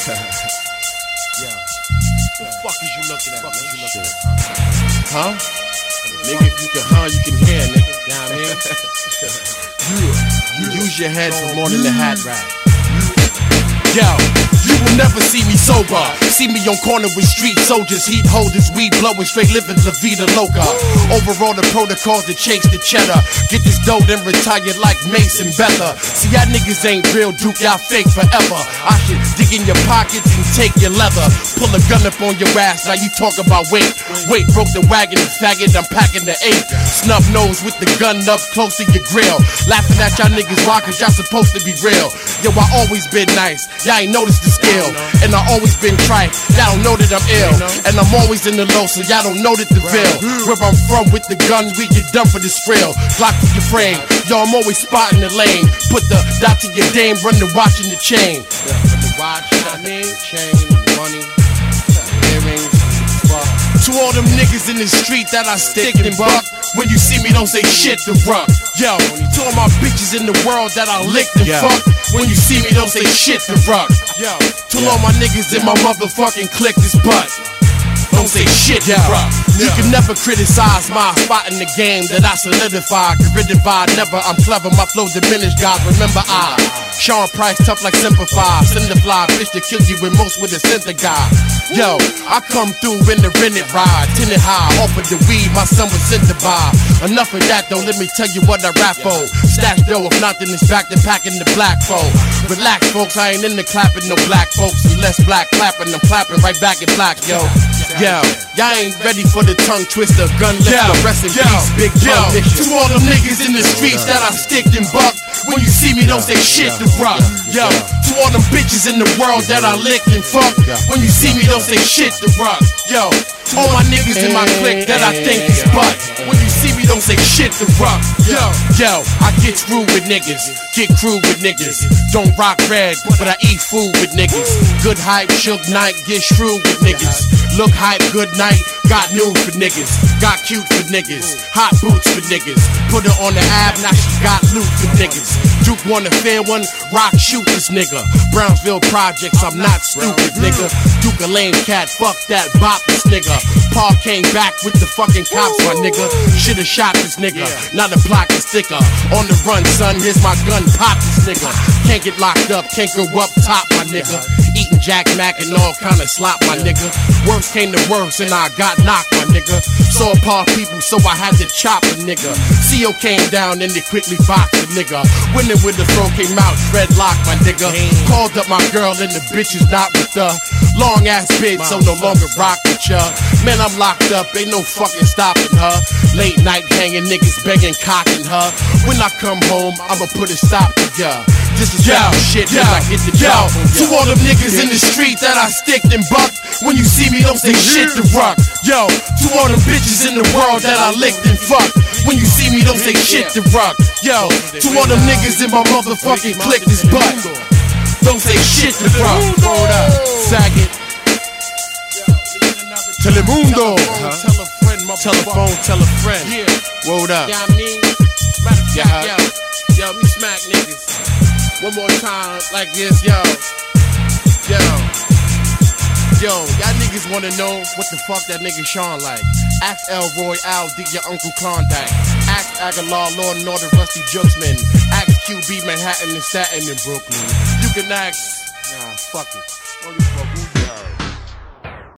The fuck is you looking at? Huh? Nigga, if you can you can hear, nigga. You know what I mean? You use your head for more than the hat rap. Yo, you will never see me sober. See me on corner with street soldiers, heat holders, weed blowing, straight living La Vida Loca. Overall the protocols that chase the cheddar. Get this dough then retire like Mason Bella. See y'all niggas ain't real, Duke, y'all fake forever. I should dig in your pockets and take your leather. Pull a gun up on your ass, now you talk about weight. Weight broke the wagon, faggot, I'm packing the 8. Snub nose with the gun up close to your grill. Laughing at y'all niggas, why? Cause y'all supposed to be real. Yo, I always been nice. Y'all ain't noticed the skill, and I always been trite. Y'all don't know that I'm ill, and I'm always in the low, so y'all don't know that the real. Where I'm from with the gun, we get done for this frill. Glock to your frame, yo, I'm always spotting the lane. Put the dot to your dame, run the watch in the chain. The watch, you know what I mean? Chain, money, earrings. To all them niggas in the street that I stick and buck. When you see me, don't say shit to rock. Yo, to all my bitches in the world that I lick and fuck. When you see me, don't say shit to rock. Yo, to all my niggas in my motherfucking click this butt. Don't say shit to rock. You can never criticize my spot in the game that I solidify. Divide, never, I'm clever, my flow diminished, God. Remember I, Sean Price, tough like Simplify. Send the fly, bitch to kill you with most with a center guy. Yo, I come through in the rented ride, tinted high, offered the weed, my son was sent to buy. Enough of that though, let me tell you what I rap for. Stash dough, if nothing is back to packing the black foe. Relax folks, I ain't into clapping no black folks. Unless black clapping, I'm clapping right back in black, yo. Yo, y'all ain't ready for the tongue twister, gun lifter, rest in peace, big tongue niggas. To all them niggas in the streets that I stick and buck. When you see me, don't say shit to rock. Yo, to all them bitches in the world that I lick and fuck. When you see me, don't say shit to rock. Yo, all my niggas in my clique that I think is butt. When you see me, don't say shit to rock. Yo, I get screwed with niggas, get crude with niggas. Don't rock red, but I eat food with niggas. Good hype, shook night, get shrewd with niggas. Look hype, good night, got news for niggas. Got cute for niggas, hot boots for niggas. Put her on the ab, now she got loot for niggas. Duke want a fair one, rock shoot this nigga. Brownsville Projects, I'm not stupid nigga. Duke a lame cat, fuck that, bop this nigga. Paul came back with the fucking cops, my nigga. Shoulda shot this nigga, not a block and sticker. On the run, son, here's my gun, pop this nigga. Can't get locked up, can't go up top, my nigga. Eating Jack Mac and all kind of slop, my nigga. Worst came to worst and I got knocked, my nigga. Saw Paul people, so I had to chop a nigga. CO came down and they quickly boxed a nigga. Winning with the throw came out, dreadlock, my nigga. Called up my girl and the bitch is not with her. Long ass bitch, so no longer rock with ya. Man, I'm locked up, ain't no fucking stopping her. Late night hanging, niggas begging, cocking her. When I come home, I'ma put a stop to ya. This is shit, I get the job. To all them niggas in the street that I stick and buck. When you see me, don't say shit to rock. Yo, to all them bitches in the world that I licked and fuck. When you see me, don't say shit to rock. Yo, to all them niggas in my motherfucking click this butt. Don't say shit to rock. Hold up, Saget. Telemundo. Tell a friend, telephone, tell a friend. Word up. Yeah, I mean, matter of fact, yo, me smack niggas. One more time, like this, yo. Y'all niggas wanna know what the fuck that nigga Sean like. Ask Elroy, Al, D, your Uncle Klondike. Ask Aguilar, Lord and Order, Rusty Jooksman. Ask QB, Manhattan and Staten in Brooklyn. You can ask, nah, fuck it.